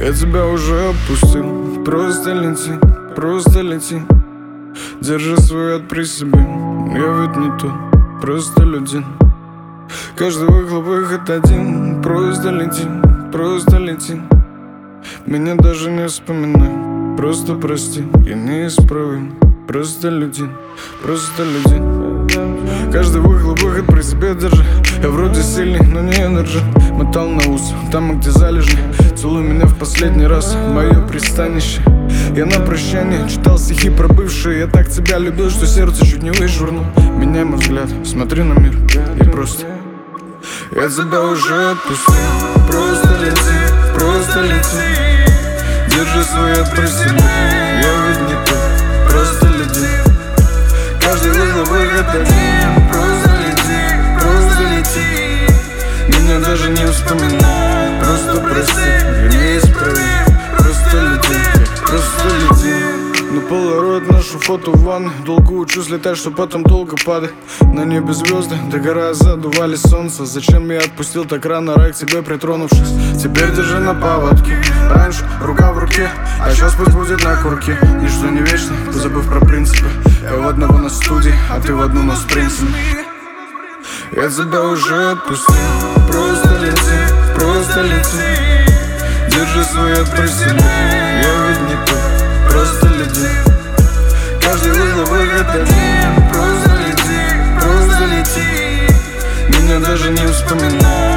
Я тебя уже отпустил. Просто лети, просто лети. Держи свой яд при себе. Я ведь не тот, просто людей. Каждый выхлоп выход один. Просто лети, просто лети. Меня даже не вспоминай. Просто прости, я неисправим. Просто люди, просто люди. Каждый выхлоп выход при себе держи. Я вроде сильный, но не энерджи. Мотал на ус, там где залежни. Целуй меня в последний раз, мое пристанище. Я на прощание читал стихи про бывшие. Я так тебя любил, что сердце чуть не вышвырнул. Меняй мой взгляд, смотри на мир и просто. Я тебя уже отпустил. Просто лети, просто лети. Держи свой яд при себе. Я ведь не тот, просто лети. Каждый выхлоп выход один. Просто лети, просто лети. Меня даже не вспоминай. Просто прости, я неисправим. Просто лети, просто лети. На полароид ношу фото в ванной. Долго учусь летать, что потом долго падать. На небе звезды, догорая, задували солнце. Зачем я отпустил так рано рай к тебе притронувшись? Теперь держи на поводке. Раньше рука в руке, а сейчас пусть будет на курке. Ничто не вечно, позабыв про принципы. Я в одного на студии, а ты в одну, но с принципами. Я тебя уже отпустил. Просто лети, просто лети. Держи свой яд при себе. Я ведь не тот, просто лети. Каждый выхлоп выход один. Просто лети, просто лети. Меня даже не вспоминай.